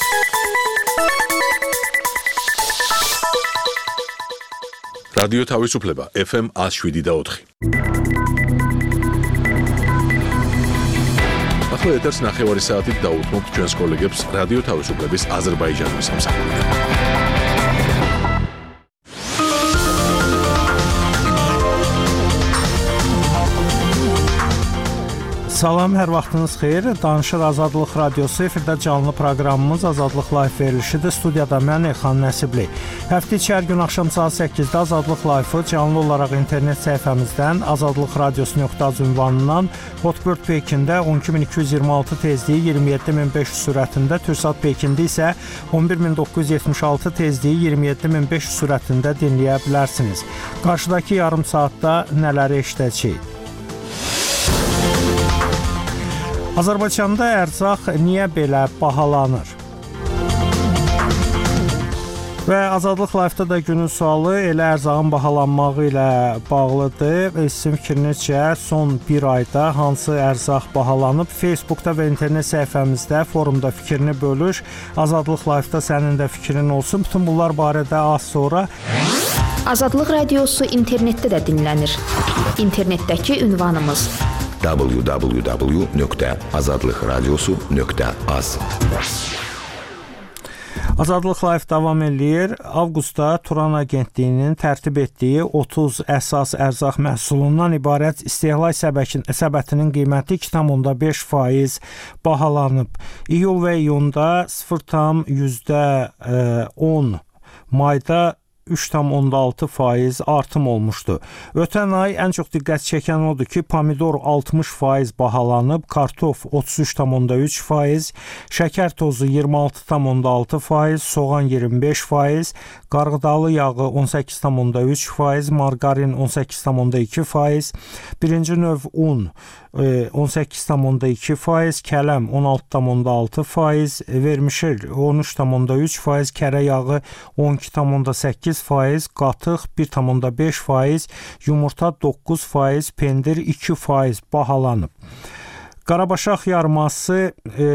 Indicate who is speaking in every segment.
Speaker 1: რადიო თავისუფლება FM 107.4. ახლა ეთერს ნახევარი საათით დაუთმობთ ჩვენს კოლეგებს რადიო თავისუფლების აზერბაიჯანის სამსახურიდან.
Speaker 2: Salam, hər vaxtınız xeyir. Danışır Azadlıq Radiosu, efirdə canlı proqramımız Azadlıq Live verilişidir. Studiyada mən Elxan Nəsibli. Həftə içi hər gün axşam saat 8-də Azadlıq Live-ı canlı olaraq internet səhifəmizdən azadlıqradiosu.az ünvanından Hotbird Pekində 12226 tezliyi 27500 sürətində, Türksat Pekində isə 11976 tezliyi 27500 sürətində dinləyə bilərsiniz. Qarşıdakı yarım saatda nələri eşidəcəyik? Azərbaycanda ərzaq niyə belə bahalanır? Və Azadlıq Live-da da günün sualı elə ərzağın bahalanmağı ilə bağlıdır. Sizin fikrinizcə son bir ayda hansı ərzaq bahalanıb? Facebookda və internet səhifəmizdə, forumda fikrini bölüş. Azadlıq Live-da sənin də fikrin olsun. Bütün bunlar barədə az sonra.
Speaker 3: Azadlıq Radiosu internetdə də dinlənir. İnternetdəki ünvanımız www.azadlıqradiosu.az.
Speaker 2: Azadlıq Live davam eləyir. Avqustda Turan Agentliyinin tərtib etdiyi 30 əsas ərzaq məhsulundan ibarət istehlak səbətinin qiyməti 2,5% bahalanıb. İyul və iyunda 0,10%, mayda 3,6% artım olmuşdu. Ötən ay ən çox diqqət çəkən odur ki, pomidor 60% bahalanıb, kartof 33,3%, şəkər tozu 26,6%, soğan 25%, qarğıdalı yağı 18,3%, margarin 18,2%, birinci növ un 18,2%, kələm 16,6%, vermişir 13,3%, kərə yağı 12,8%, qatıq 1,5%, yumurta 9%, pendir 2% bahalanıb. Qarabaşaq yarması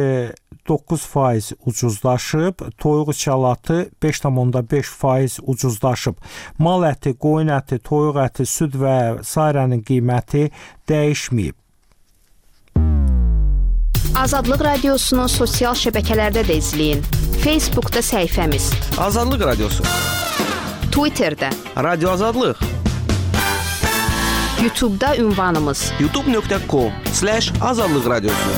Speaker 2: 9% ucuzlaşıb, toyuq içalatı 5,5% ucuzlaşıb. Mal əti, qoyun əti, toyuq əti, süd və sairənin qiyməti dəyişməyib.
Speaker 3: Azadlıq Radiosunu sosial şəbəkələrdə də izləyin. Facebookda səhifəmiz
Speaker 4: Azadlıq Radiosu,
Speaker 3: Twitterdə
Speaker 4: Radio Azadlıq,
Speaker 3: YouTube'da ünvanımız
Speaker 4: youtube.com/azadlıqradiosu.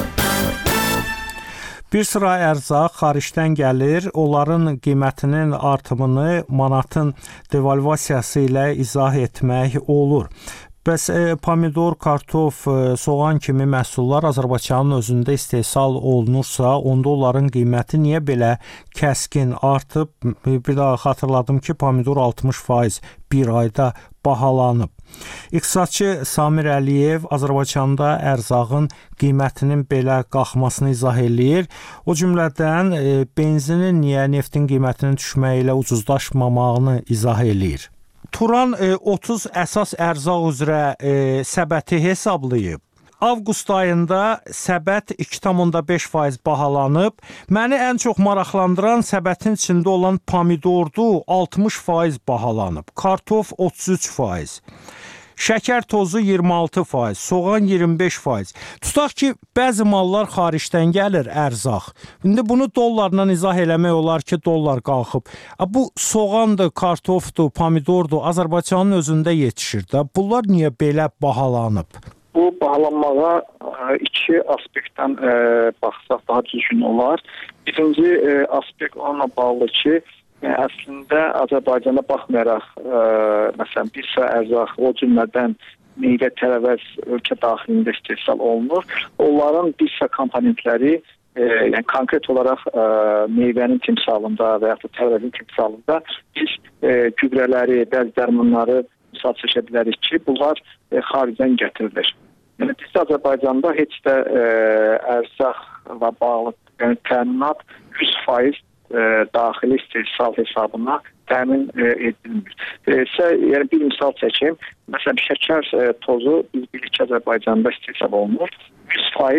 Speaker 2: Bir sıra ərzaq xaricdən gəlir, onların qiymətinin artımını manatın devalvasiyası ilə izah etmək olur. Bəs pomidor, kartof, soğan kimi məhsullar Azərbaycanın özündə istehsal olunursa, onda onların qiyməti niyə belə kəskin artıb? Bir daha xatırladım ki, pomidor 60% bir ayda bahalanıb. İqtisadçı Samir Əliyev Azərbaycanda ərzağın qiymətinin belə qalxmasını izah eləyir. O cümlədən benzinin niyə neftin qiymətinin düşməyi ilə ucuzlaşmamağını izah eləyir. Turan 30 əsas ərzaq üzrə səbəti hesablayıb. Avqust ayında səbət 2,5% bahalanıb. Məni ən çox maraqlandıran səbətin içində olan pomidordur, 60% bahalanıb. Kartof 33%. Şəkər tozu 26%, soğan 25%. Tutaq ki, bəzi mallar xaricdən gəlir ərzaq. İndi bunu dollarla izah eləmək olar ki, dollar qalxıb. Bu soğandır, kartofdur, pomidordur, Azərbaycanın özündə yetişir də. Bunlar niyə belə bahalanıb?
Speaker 5: Bu bahalanmağa iki aspektdən baxsaq daha düzgün olar. Birinci aspekt onunla bağlı ki, əslində Azərbaycana baxmayaraq, məsələn, bir sıra ərzaq, o cümlədən meyvə, tərəvəz ölkə daxilində istehsal olunur. Onların bir sıra komponentləri, yəni konkret olaraq meyvənin timsalında və yaxud da tərəvəzin timsalında biz gübrələri, bəzi dərmanları misal çəkə bilərik ki, bunlar xaricdən gətirilir. Yəni bizdə Azərbaycanda heç də ərzaqla bağlı təminat 100% daxili istehsal hesabına təmin edilmir. Yəni bir misal çəkim. Məsələn, şəkər tozu biz bilirik ki, Azərbaycanda istehsal olunur. 100%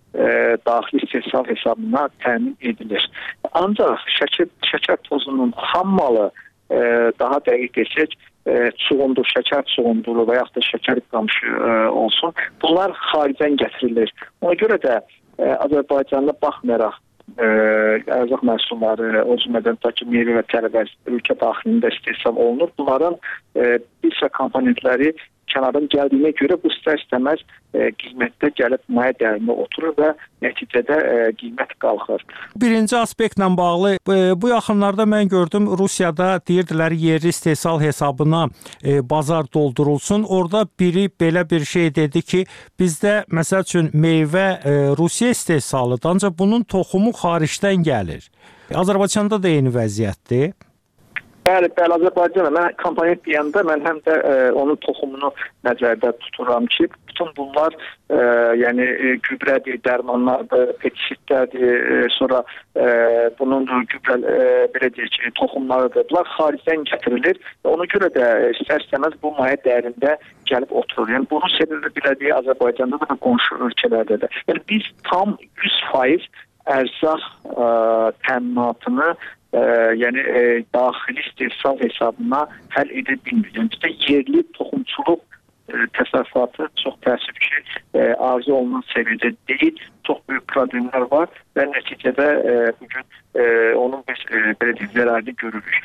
Speaker 5: daxili istehsal hesabına təmin edilir. Ancaq şəkər tozunun xam malı, daha dəqiq desək, çuğundur, şəkər çuğunduru və yaxud da şəkər qamışı olsun, bunlar xaricdən gətirilir. Ona görə də Azərbaycanda baxmayaraq ərzaq məhsulları, o cümlədən ki, meyvə və tərəvəz ölkə daxilində istehsal olunur. Bunların bir sıra komponentləri kənardan gəldiyinə görə bu istər-istəməz qiymətdə gəlib maya dəyərinə oturur və nəticədə qiymət qalxır.
Speaker 2: Birinci aspektlə bağlı bu yaxınlarda mən gördüm Rusiyada deyirdilər yerli istehsal hesabına bazar doldurulsun. Orada biri belə bir şey dedi ki, bizdə məsəl üçün meyvə Rusiya istehsalıdır, ancaq bunun toxumu xaricdən gəlir. Azərbaycanda da eyni vəziyyətdir.
Speaker 5: Bəli, Azərbaycanda mən komponent deyəndə mən həm də onun toxumunu nəzərdə tuturam ki, bütün bunlar yəni gübrədir, dərmanlardır, pestisitlərdir, sonra bunun gübrə belə deyək ki, toxumlarıdır. Bunlar xaricdən gətirilir və ona görə də istər-istəməz bu maya dəyərində gəlib oturur. Yəni bu Rusiyada da belədir, Azərbaycanda da qonşu ölkələrdə də. Yəni biz tam 100% ərzaq təminatını yəni daxili istehsal hesabına həll edə bilmir. Yəni bizdə yerli toxumçuluq təsərrüfatı çox təəssüf ki, arzu olunan səviyyədə deyil. Çox böyük problemlər var və nəticədə bugün onun biz belə deyək zərərini görürük.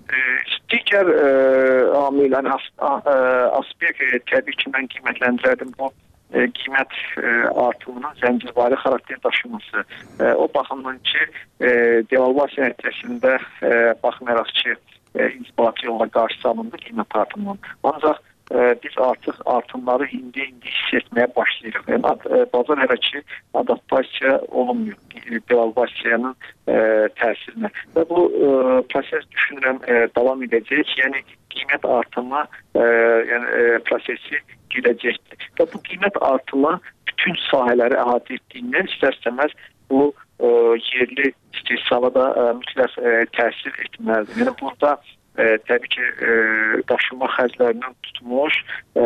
Speaker 5: Digər amil, aspekt təbii ki, mən qiymətləndirərdim bu qiymət artımının zəncirvari xarakter daşıması. O baxımdan ki, devalvasiya nəticəsində baxmayaraq ki, inzibati yolla qarşısı alındı qiymət artımının. Ancaq biz artıq artımları indi hiss etməyə başlayırıq. Yəni, bazar hələ ki, adaptasiya olunmuyor devalvasiyanın təsirinə. Və bu proses düşünürəm davam edəcək. Yəni, qiymət artımı prosesi gedəcəkdir. Və bu qiymət artımı bütün sahələri əhatə etdiyindən istər-istəməz bu yerli istehsala da mütləq təsir etməlidir. Yəni burada təbii ki, daşınma xərclərindən tutmuş,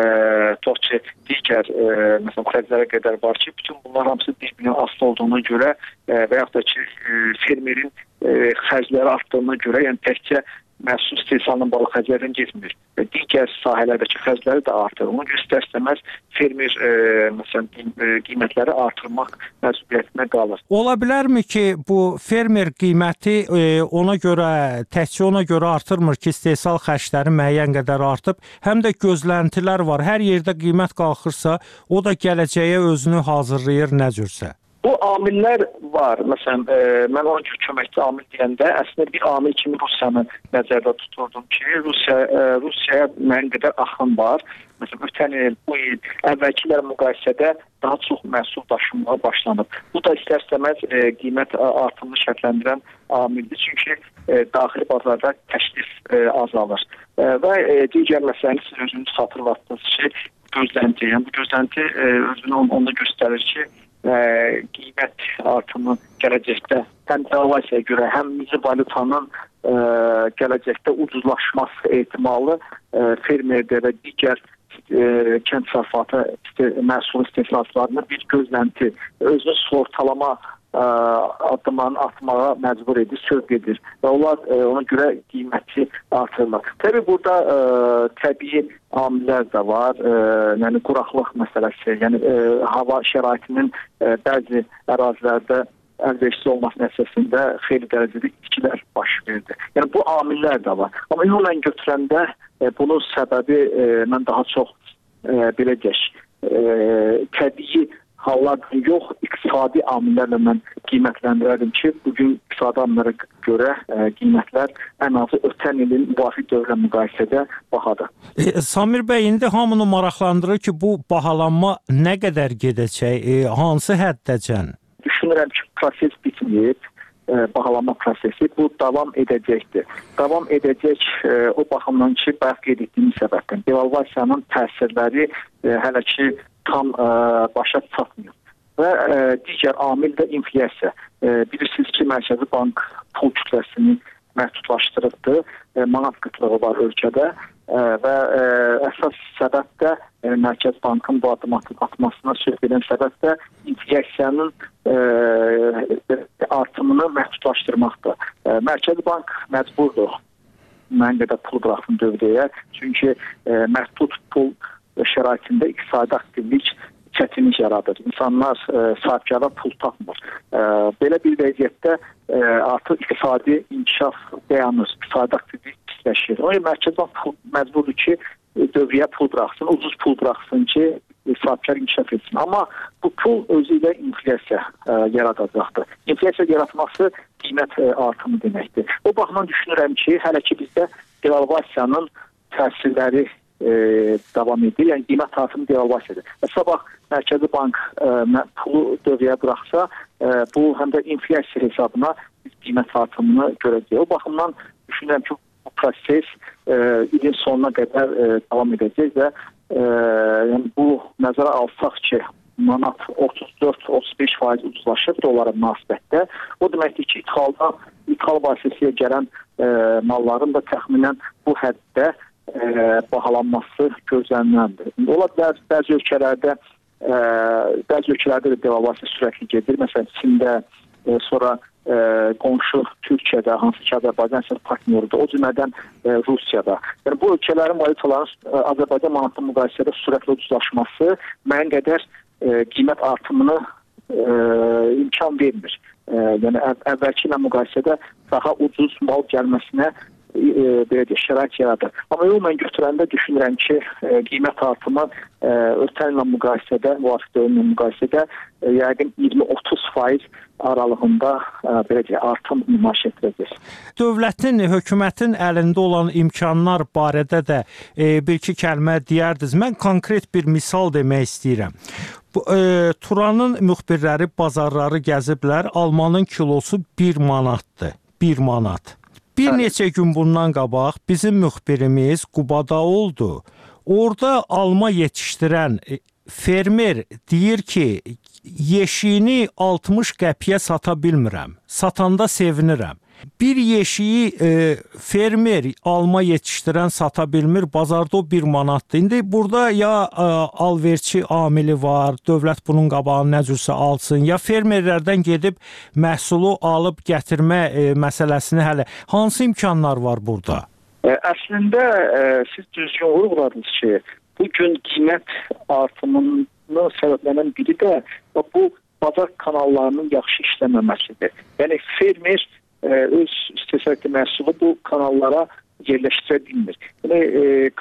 Speaker 5: digər məsələn xərclərə qədər var ki, bütün bunlar hamısı bir-birinin asılı olduğuna görə və yaxud da ki, fermerin xərcləri artdığına görə, yəni təkcə məhsul istehsalının bağlı xərclərdən getmir. Digər sahələrdəki xərcləri də artırır. Onu istər-istəməz fermer məsələn qiymətləri artırmaq məcburiyyətinə qalır.
Speaker 2: Ola bilərmi ki, bu fermer qiyməti təkcə ona görə artırmır ki, istehsal xərcləri müəyyən qədər artıb, həm də gözləntilər var. Hər yerdə qiymət qalxırsa, o da gələcəyə özünü hazırlayır nə cürsə.
Speaker 5: Bu amillər var. Məsələn, mən onun köməkçi amil deyəndə əslində bir amil kimi Rusiyanı nəzərdə tuturdum ki, Rusiyaya müəyyən qədər axın var. Məsələn, ötən il, bu il, əvvəlkilə müqayisədə daha çox məhsul daşınmağa başlanıb. Bu da istər-istəməz qiymət artımını şərtləndirən amildir. Çünki daxili bazarda təklif azalır. Və digər məsələni siz özünüz xatırlatdınız ki, gözlənti. Yəni bu gözlənti özünü onda göstərir ki, qiymət artımı gələcəkdə həm devalvasiyaya görə, həm milli valyutanın gələcəkdə ucuzlaşması ehtimalı fermerdə və digər kənd təsərrüfatı məhsul istehsalçılarına bir gözlənti, özünü sığortalama addımlarını atmağa məcbur edir, sövq edir və onlar ona görə qiyməti artırırlar. Təbii burada təbii amillər də var, yəni quraqlıq məsələsi, yəni hava şəraitinin bəzi ərazilərdə əlverişsiz olması nəticəsində xeyli dərəcədə itkilər baş verdi. Yəni bu amillər də var. Amma ümumən götürəndə bunun səbəbi mən daha çox belə deyək, təbii hallardan yox, iqtisadi amillərlə mən qiymətləndirərdim ki, bugün iqtisadi amillərə görə qiymətlər ən azı ötən ilin müvafiq dövrlə müqayisədə bahadır.
Speaker 2: Samir bəy, indi hamını maraqlandırır ki, bu bahalanma nə qədər gedəcək, hansı həddəcən?
Speaker 5: Düşünürəm ki, proses bitməyib, bahalanma prosesi bu davam edəcəkdir. Davam edəcək o baxımdan ki, bayaq qeyd etdiyim səbəbdən devalvasiyanın təsirləri hələ ki tam başa çatmıyor. Və digər amil də inflyasiya. Bilirsiniz ki, Mərkəzi Bank pul kütləsini məhdudlaşdırıbdır. Manat qıtlığı var ölkədə və əsas səbəb də Mərkəz Bankın bu addım atmasına sövq edən səbəb də inflyasiya inflyasiyanın artımını məhdudlaşdırmaqdır. Mərkəzi Bank məcburdur mən qədər pul buraxsın dövrəyə. Çünki məhdud pul şəraitində iqtisadi aktivlik çətinlik yaradır. İnsanlar sahibkarlar pul tapmır. Belə bir vəziyyətdə artıq iqtisadi inkişaf dayanır, iqtisadi aktivlik pisləşir. O yüzden Mərkəzi Bank məcburdur ki, dövrəyə pul buraxsın, ucuz pul buraxsın ki, sahibkar inkişaf etsin. Amma bu pul özü ilə inflyasiya yaradacaqdır. İnflyasiya yaratması qiymət artımı deməkdir. O baxımdan düşünürəm ki, hələ ki bizdə devalvasiyanın təsirləri davam edir. Yəni qiymət artımı devalvasiyadır. Sabah Mərkəzi Bank pulu dövrəyə buraxsa, bu həm də inflyasiya hesabına biz qiymət artımını görəcəyik. O baxımdan düşünürəm ki, bu proses ilin sonuna qədər davam edəcək və yəni bu nəzərə alsaq ki, manat 34-35% ucuzlaşır dolara münasibətdə. O deməkdir ki, ithal vasitəsilə gələn malların da təxminən bu həddə bahalanması gözləniləndir. Ola bilər bəzi ölkələrdə də devalvasiya sürətli gedir. Məsələn, Çində, sonra qonşu Türkiyədə, hansı ki Azərbaycan partnyorudur, o cümlədən Rusiyada. Yəni bu ölkələrin valyutaların Azərbaycan manatlı müqayisədə sürətli ucuzlaşması müəyyən qədər qiymət artımını imkan vermir. Yəni əvvəlki ilə müqayisədə daha ucuz mal gəlməsinə belə deyək, şərait yaradır. Amma ümumən götürəndə düşünürəm ki, qiymət artımı ötən ilə müqayisədə, müvafiq dövrünlə müqayisədə yəqin 20-30% aralığında belə deyək, artım nümayiş etdirəcək.
Speaker 2: Dövlətin, hökumətin əlində olan imkanlar barədə də bir-iki kəlmə deyərdiniz. Mən konkret bir misal demək istəyirəm. Turanın müxbirləri bazarları gəziblər. Almanın kilosu 1 manatdır. 1 manat. Bir neçə gün bundan qabaq bizim müxbirimiz Qubada oldu. Orada alma yetişdirən fermer deyir ki, yeşiyini 60 qəpiyə sata bilmirəm. Satanda sevinirəm. Bir yeşiyi fermer alma yetişdirən sata bilmir, bazarda o 1 manatdır. İndi burada ya alverçi amili var, dövlət bunun qabağını nə cürsə alsın, ya fermerlərdən gedib məhsulu alıb gətirmə məsələsini hələ. Hansı imkanlar var burada?
Speaker 5: Əslində siz düzgün vurğuladınız ki, bugün qiymət artımının səbəblənən biri də bu bazar kanallarının yaxşı işləməməsidir. Yəni fermer öz istehsalatı məhsulu bu kanallara yerləşdirə bilmir. Yəni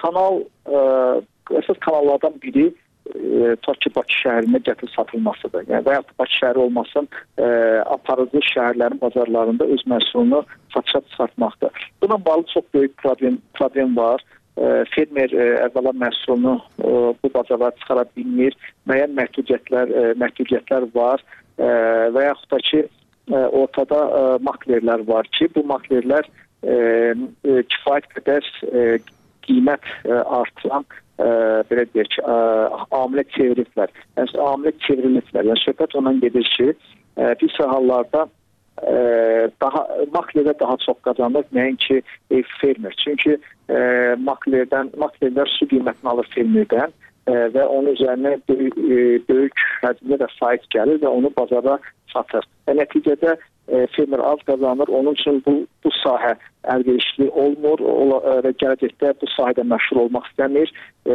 Speaker 5: əsas kanallardan biri Bakı şəhərinə gətirib satılmasıdır. Yəni və ya Bakı şəhəri olmasın, aparıcı şəhərlərin bazarlarında öz məhsulunu satışa çıxartmaqdır. Buna bağlı çox böyük problem var. Fermer əvvəla məhsulunu bu bazarlara çıxara bilmir. Müəyyən məhdudiyyətlər var və yaxud da ki, ortada maklerlər var ki, bu maklerlər kifayət qədər qiymət artıran belə deyək ki, amilə çeviriblər. Yəni amilə çevriliblər. Yəni söhbət ondan gedir ki, bir sıra hallarda maklerdə daha çox qazanır, nəinki fermer. Çünki maklerlər su qiymətini alır fermerdən və onun üzərinə böyük həcmdə də sahib gəlir və onu bazara satır. Nəticədə fermer az qazanır, onun üçün bu sahə əlverişli olmur və gələcəkdə bu sahədə məşğul olmaq istəmir.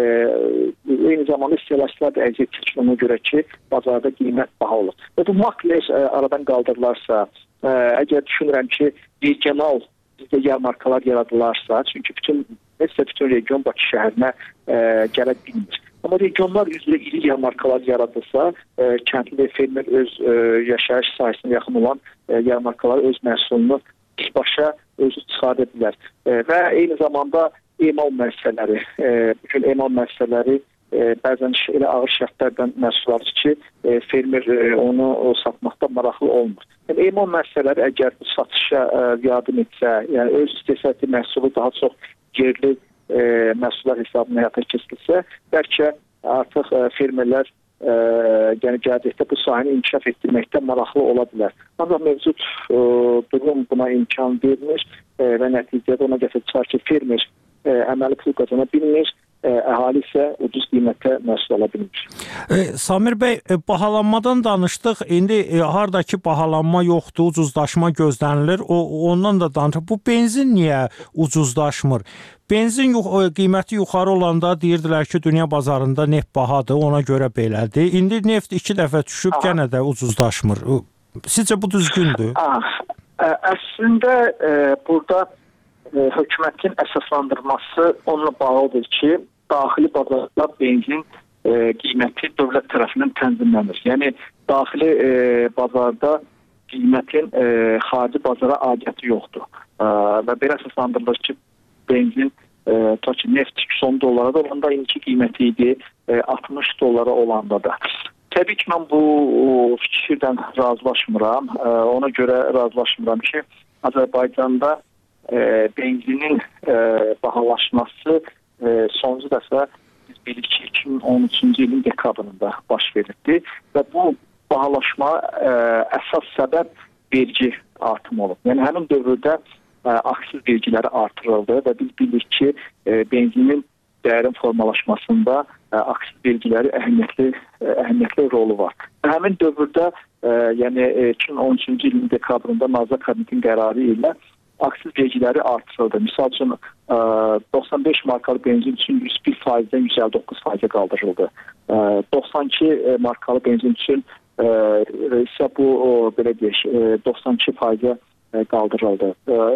Speaker 5: Eyni zamanda istehlakçılar da əziyyət çəkir ona görə ki, bazarda qiymət baha olur. Və bu makler aradan qaldırılarsa, əgər düşünürəm ki, regional bizdə yarmarkalar yaradırlarsa, çünki bütün region Bakı şəhərinə gələ bilmir. Amma regionlar üzrə iri yarmarkalar yaradılsa, kəndli fermer öz yaşayış sahəsinə yaxın olan yarmarkalar öz məhsulunu birbaşa özü çıxarda bilər. Və eyni zamanda emal müəssisələri, bütün emal müəssisələri bəzən elə ağır şərtlərdən məhsul alır ki, fermer onu satmaqda maraqlı olmur. Yəni emal müəssisələri əgər bu satışa yardım etsə, yəni öz istehsalatı məhsulu daha çox yerli məhsullar hesabına həyata keçirilsə, bəlkə artıq fermerlər gələcəkdə bu sahəni inkişaf etdirməkdə maraqlı ola bilər. Ancaq mövcud durum buna imkan vermir və nəticədə ona gətirib çıxar ki, fermer əməli pul qazana bilmir əhali isə ucuz qiymətə məhsul ala bilmir.
Speaker 2: Samir bəy, bahalanmadan danışdıq. İndi hardakı bahalanma yoxdur, ucuzlaşma gözlənilir. Ondan da danışaq. Bu benzin niyə ucuzlaşmır? Benzin qiyməti yuxarı olanda deyirdilər ki, dünya bazarında neft bahadır, ona görə belədir. İndi neft 2 dəfə düşüb, yenə də ucuzlaşmır. Sizcə bu düzgündür?
Speaker 5: Əslində burada hökumətin əsaslandırması onunla bağlıdır ki, daxili bazarda benzin qiyməti dövlət tərəfindən tənzimlənir. Yəni daxili bazarda qiymətin xarici bazara aidiyyəti yoxdur. Və belə əsaslandırılır ki, benzin neft 210 dollara da olanda indiki qiyməti idi 60 dollara olanda da. Təbii ki, mən bu fikirdən razılaşmıram. Ona görə razılaşmıram ki, Azərbaycanda benzinin bahalaşması sonuncu dəfə biz bilirik ki, 2013-cü ilin dekabrında baş verildi və bu bahalaşma əsas səbəb vergi artımı olub. Yəni həmin dövrdə aksiz vergiləri artırıldı və biz bilirik ki, benzinin dəyərin formalaşmasında aksiz vergiləri əhəmiyyətli rolu var. Həmin dövrdə, yəni 2013-cü ilin dekabrında Nazirlər Kabinetinin qərarı ilə aksiz vergiləri artırıldı. Misal üçün 95 markalı benzin üçün 101%-dən 159%-ə qaldırıldı. 92 markalı benzin üçün isə bu belə deyək 92%-ə qaldırıldı.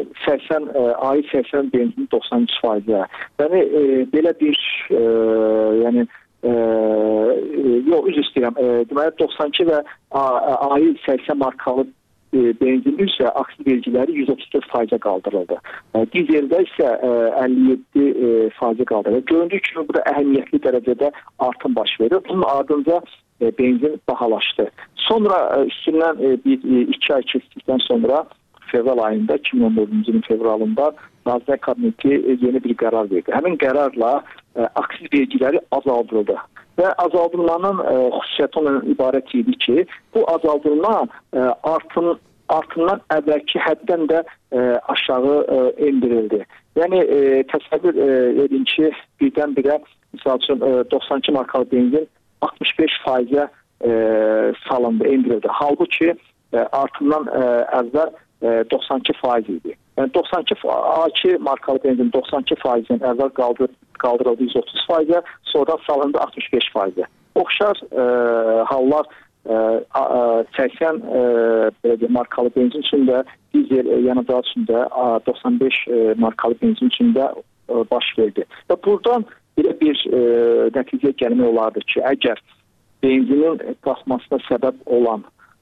Speaker 5: 80 benzin 93%-ə. Yəni belə bir üzr istəyirəm. Deməli 92 və ayı 80 markalı benzin isə aksiz vergiləri 134%-ə qaldırıldı. Dizeldə isə 57%-ə qaldırıldı. Göründüyü kimi burada əhəmiyyətli dərəcədə artım baş verir. Bunun ardınca benzin bahalaşdı. Sonra üstündən 2 ay keçdikdən sonra fevral ayında 2014-cü ilin fevralında Nazirlər Kabineti yeni bir qərar verdi. Həmin qərarla aksiz vergiləri azaldıldı. Və azaldılmanın xüsusiyyəti ondan ibarət idi ki, bu azaldılma artımdan əvvəlki həddən də aşağı endirildi. Yəni təsəvvür edin ki, birdən-birə misal üçün 92 markalı benzin 65%-ə salındı, endirildi. Halbuki artımdan əvvəl 92% idi. Yəni 92 markalı benzin 92%-dən əvvəl qaldırıldı 130%-ə, sonradan salındı 65%-ə. Oxşar hallar 80 markalı benzin üçün də, dizel yanıcı üçün də 95 markalı benzin üçün də baş verdi. Və buradan belə bir nəticə gəlmək olardı ki, əgər benzinin qalxmasına səbəb olan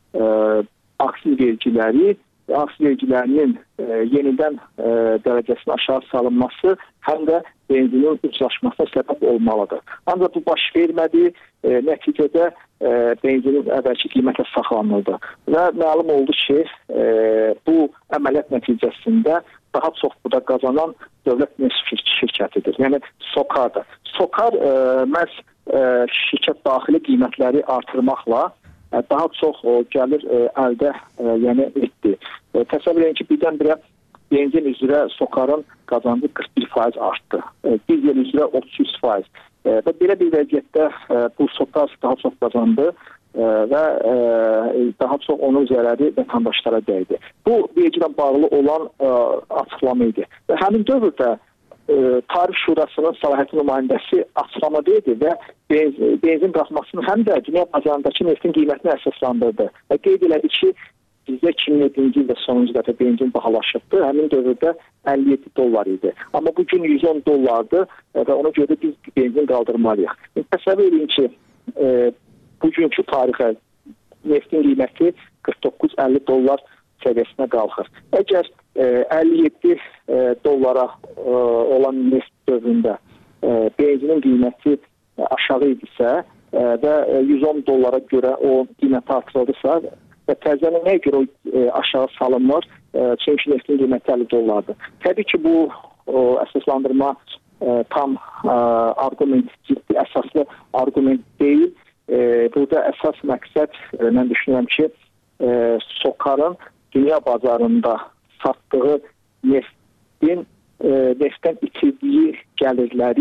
Speaker 5: aksiz vergilərinin yenidən dərəcəsinin aşağı salınması həm də benzinin ucuzlaşmasına səbəb olmalıdır. Ancaq bu baş vermədi, nəticədə benzinin əvvəlki qiymətə saxlanıldı. Və məlum oldu ki, bu əməliyyat nəticəsində daha çox burada qazanan dövlət neft şirkətidir. Yəni SOCAR-dır. SOCAR məhz şirkət daxili qiymətləri artırmaqla daha çox gəlir əldə etdi. Təsəvvür edin ki, birdən-birə benzin üzrə SOCAR-ın qazancı 41% artdı. Dizel üzrə 33%. Və belə bir vəziyyətdə bu SOCAR daha çox qazandı və daha çox onun zərəri vətəndaşlara dəydi. Bu vergilə bağlı olan açıqlama idi. Və həmin dövrdə Tarif Şurasının səlahiyyətli nümayəndəsi açıqlama verdi və benzin qalxmasını həm də dünya bazarındakı neftin qiymətini əsaslandırdı. Və qeyd elədi ki, bizdə 2007-ci ildə sonuncu dəfə benzin bahalaşıbdı. Həmin dövrdə 57 dollar idi. Amma bugün 110 dollardır və ona görə biz benzin qaldırmalıyıq. Təsəvvür edin ki, bugünkü tarixə neftin qiyməti 49-50 dollar səviyyəsinə qalxır. Əgər 57 dollara olan neft dövründə benzinin qiyməti aşağı idisə və 110 dollara görə o qiymət artırıldısa və təzədən nəyə görə o aşağı salınmır? Çünki neftin qiyməti 50 dollardır. Təbii ki, bu əsaslandırma tam arqument, ciddi, əsaslı arqument deyil. Burada əsas məqsəd, mən düşünürəm ki, SOCAR-ın dünya bazarında satdığı neftdən itirdiyi gəlirləri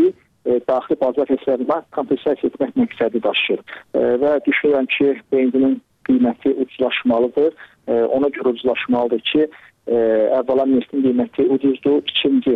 Speaker 5: daxili bazar hesabına kompensasiya etmək məqsədi daşıyır. Və düşünürəm ki, benzinin qiyməti ucuzlaşmalıdır. Ona görə ucuzlaşmalıdır ki, əvvəla neftin qiyməti ucuzdur. İkinci,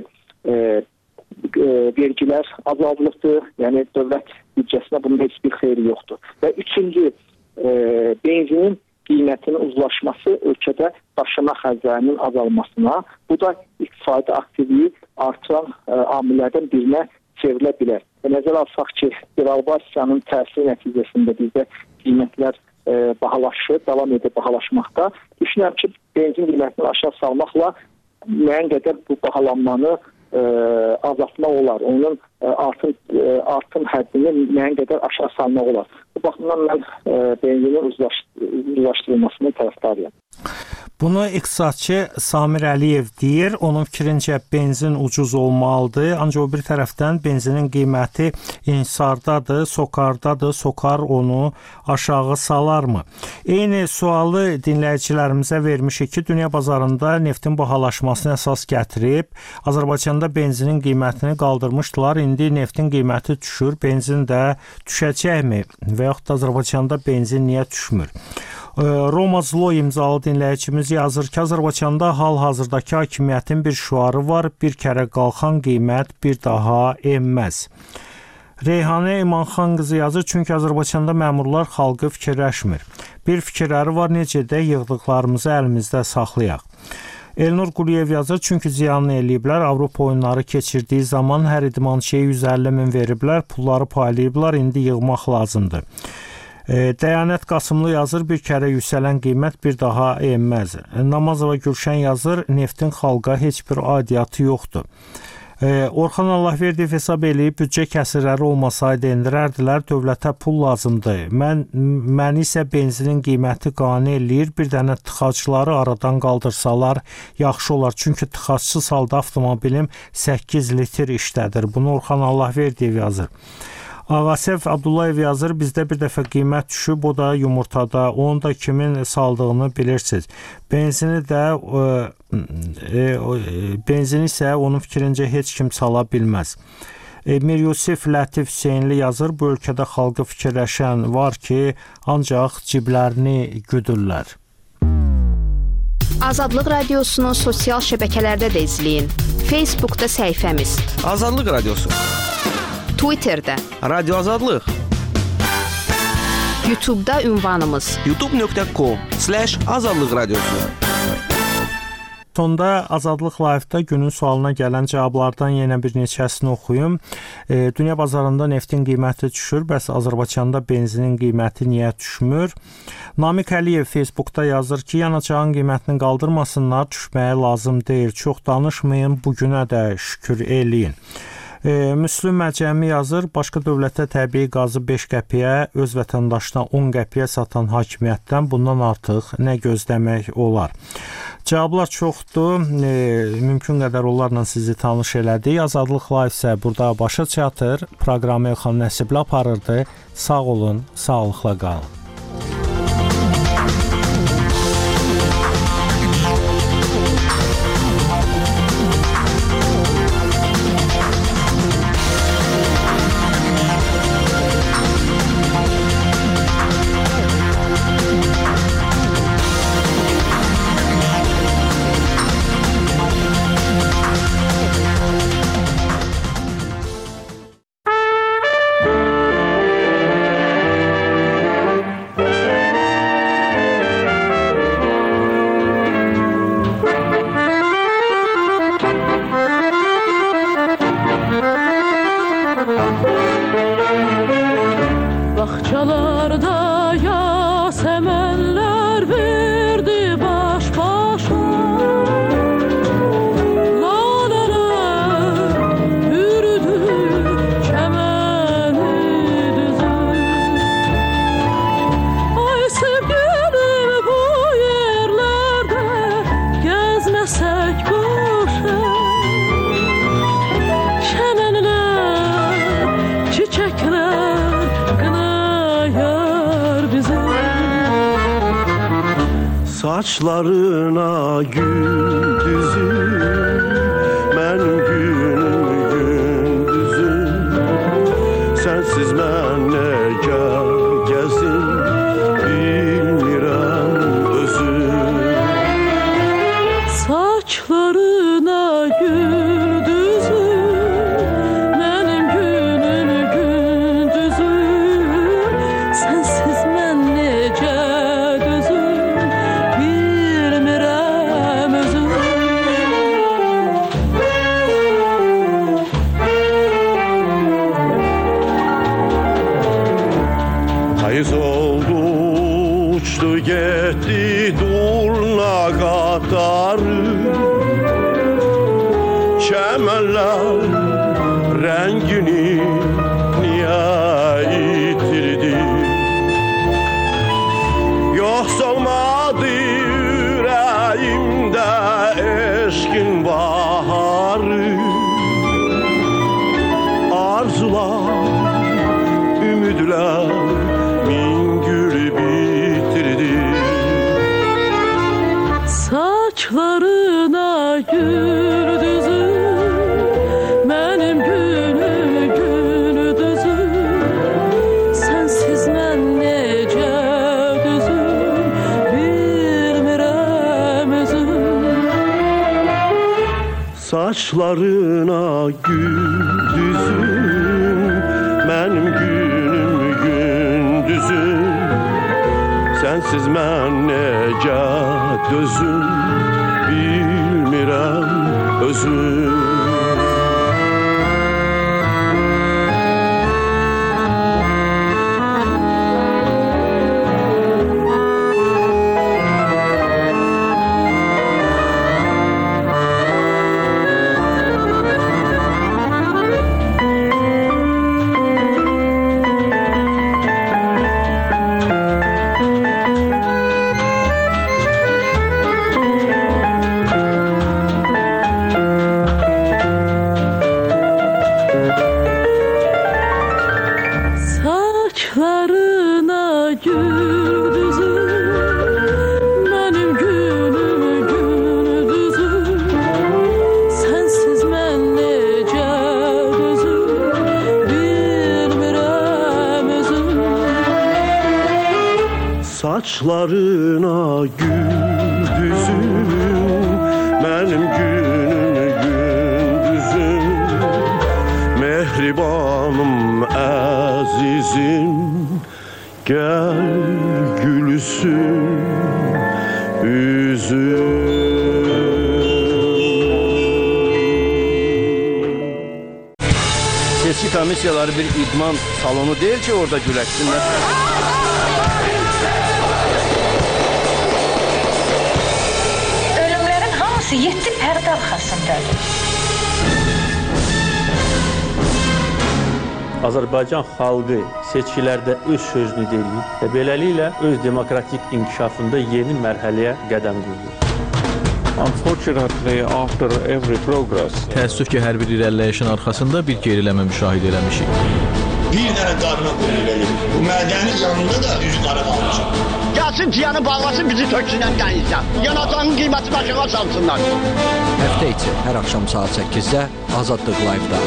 Speaker 5: vergilər azaldılıbdır. Yəni, dövlət büdcəsinə bunun heç bir xeyri yoxdur. Və üçüncü, benzinin qiymətinin ucuzlaşması ölkədə daşıma xərclərinin azalmasına, bu da iqtisadi aktivliyi artıran amillərdən birinə çevrilə bilər. Nəzərə alsaq ki, devalvasiyanın təsiri nəticəsində bizdə qiymətlər bahalaşır, davam edir bahalaşmaqda. Düşünürəm ki, benzin qiymətini aşağı salmaqla müəyyən qədər bu bahalanmanı azaltmaq olar. Onun artım həddini müəyyən qədər aşağı salmaq olar. Bu baxımdan mən benzinin ucuzlaşdırılmasını tərəfdarıyam.
Speaker 2: Bunu iqtisadçı Samir Əliyev deyir. Onun fikrincə benzin ucuz olmalıdır. Ancaq o bir tərəfdən benzinin qiyməti inhisardadır, sokardadır. Sokar onu aşağı salarmı? Eyni sualı dinləyicilərimizə vermişik ki, dünya bazarında neftin bahalaşmasına əsas gətirib Azərbaycanda benzinin qiymətini qaldırmışdılar. İndi neftin qiyməti düşür, benzin də düşəcəkmi? Və yaxud da Azərbaycanda benzin niyə düşmür? Roma Zlo imzalı dinləyicimiz yazır ki, Azərbaycanda hal-hazırdakı hakimiyyətin bir şüarı var, bir kərə qalxan qiymət bir daha enməz. Reyhanə İmanxan qızı yazır, çünki Azərbaycanda məmurlar xalqı fikirləşmir. Bir fikirləri var, necə də yığdıqlarımızı əlimizdə saxlayaq. Elnur Quliyev yazır, çünki ziyanını eləyiblər, Avropa oyunları keçirdiyi zaman hər idmançıya 150 min veriblər, pulları paylayıblar, indi yığmaq lazımdır. Dəyanət Qasımlı yazır, bir kərə yüksələn qiymət bir daha enməz. Namazova Gülşən yazır, neftin xalqa heç bir aidiyyatı yoxdur. Orxan Allahverdiyev hesab eləyib, büdcə kəsirləri olmasaydı endirərdilər, dövlətə pul lazımdır. Məni isə benzinin qiyməti qane eləyir, bir dənə tıxacları aradan qaldırsalar yaxşı olar. Çünki tıxacsız halda avtomobilim 8 litr işlədir. Bunu Orxan Allahverdiyev yazır. Ağasəf Abdullayev yazır, bizdə bir dəfə qiymət düşüb, o da yumurtada, onu da kimin saldığını bilirsiniz. Benzini isə onun fikrincə heç kim sala bilməz. Mir Yusif Lətif Hüseynli yazır, bu ölkədə xalqı fikirləşən var ki, ancaq ciblərini güdürlər.
Speaker 3: Azadlıq Radiosunu sosial şəbəkələrdə də izləyin. Facebookda səhifəmiz
Speaker 4: Azadlıq Radiosu,
Speaker 3: Twitterdə,
Speaker 4: Radio Azadlıq,
Speaker 3: YouTube'da ünvanımız
Speaker 4: youtube.com/azadlıq radiosu.
Speaker 2: Sonda Azadlıq Live-da günün sualına gələn cavablardan yenə bir neçəsini oxuyum. Dünya bazarında neftin qiyməti düşür, bəs Azərbaycanda benzinin qiyməti niyə düşmür? Namiq Əliyev Facebookda yazır ki, yanacağın qiymətini qaldırmasınlar, düşməyə lazım deyil. Çox danışmayın, bugünə də şükür eləyin. Müslüm Məcəmi yazır, başqa dövlətə təbii qazı 5 qəpiyə, öz vətəndaşına 10 qəpiyə satan hakimiyyətdən bundan artıq nə gözləmək olar? Cavablar çoxdur, mümkün qədər onlarla sizi tanış elədik. Azadlıq Live isə burada başa çatır. Proqramı Elxan Nəsibli aparırdı. Sağ olun, sağlıqla qalın.
Speaker 6: Saçlarına gül düzüm, mən günüm gündüzüm. qarı Çəmənlər rəngini niyə itirdi Yoxsa olmadı ürəyimdə eşqin baharı Arzular, ümidlər min gül bitirdi
Speaker 7: Saçlarına gül düzür Mənim günüm gündüzüm Sənsiz mən necə düzüm Bilmirəm özüm
Speaker 6: Saçlarına gül düzüm Mənim günüm gündüzüm Sənsiz mən necə dözüm Bilmirəm özüm
Speaker 7: Saçlarına gül düzür Mənim günüm gündüzüm Sənsiz mən necə dözüm Bilmirəm özüm
Speaker 6: Saçlarına gül düzüm Mənim günüm gündüzüm Mehribanım əzizim Gəl gülsün üzüm
Speaker 4: Seçki komissiyaları bir idman salonu deyil ki orada güləşsinlər.
Speaker 8: Ölümlərin hamısı 7 pərdə arxasındadır.
Speaker 9: Azərbaycan xalqı seçkilərdə öz sözünü deyir və beləliklə öz demokratik inkişafında yeni mərhələyə qədəm qoyur.
Speaker 10: Unfortunately, after every progress,
Speaker 1: təəssüf ki, hər bir irəliləyişin arxasında bir geriləmə müşahidə eləmişik.
Speaker 11: Bir dənə qarına qoyulur. Bu mədənin yanında da üzü qara qalmışam. Gəlsin ciyanı bağlasın, bizi töksünən dənizdən. Yanacağın qiyməti başına salsınlar.
Speaker 12: Həftə içi hər axşam saat 8-də Azadlıq Live-da.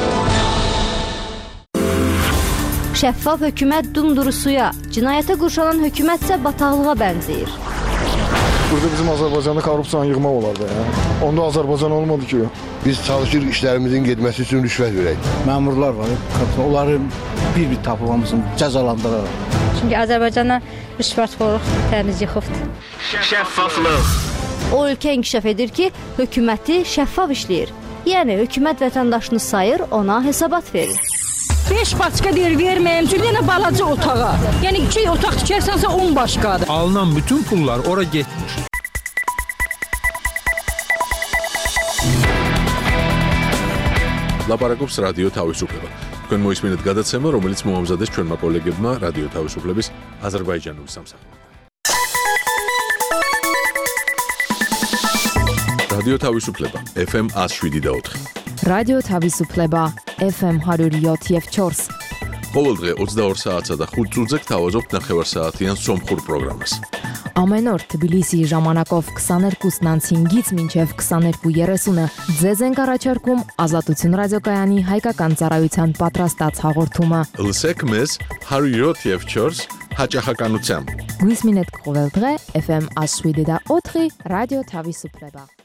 Speaker 13: Şəffaf hökumət dumdurusuya, cinayətə qurşanan hökumət isə bataqlığa bənzəyir.
Speaker 14: Burada bizim Azərbaycanda korrupsiyanı yığmaq olardı. Onda Azərbaycan olmadı ki.
Speaker 15: Biz çalışırıq işlərimizin getməsi üçün rüşvət verək.
Speaker 16: Məmurlar var, onların bir-bir tapılmasını cəzalandıraraq.
Speaker 17: Çünki Azərbaycana rüşvətxorluq təmiz yıxıbdır.
Speaker 4: Şəffaflıq.
Speaker 13: O ölkə inkişaf edir ki, hökuməti şəffaf işləyir. Yəni hökumət vətəndaşını sayır, ona hesabat verir.
Speaker 18: 5 başqa deyir verməyəm, çünki yenə balaca otağa. Yəni 2 otaq tikərsənsə 10 başqadır.
Speaker 19: Alınan bütün pullar ora getmir.
Speaker 1: ლაპარაკობს რადიო თავისუფლება. თქვენ მოისმინეთ გადაცემა, რომელიც მოამზადეს ჩვენმა კოლეგებმა რადიო თავისუფლების აზერბაიჯანული სამსახური. რადიო თავისუფლება FM 107.4.
Speaker 20: რადიო თავისუფლება FM 107.4.
Speaker 1: ყოველ დღე 22 საათსა და 5 წუთზე გთავაზობთ ნახევარსაათიან სომხურ პროგრამას.
Speaker 20: Ամեն օր Թբիլիսի ժամանակով 22:05-ից մինչև 22:30-ը ձեզ ենք առաջարկում Ազատություն ռադիոկայանի հայկական ծառայության պատրաստած հաղորդումը։
Speaker 1: Լսեք մեզ 107.4 հաճախականությամբ։
Speaker 20: Գույսմինետ կողել დღե FM 107.4 ռադիո Թավիսուպլեբա։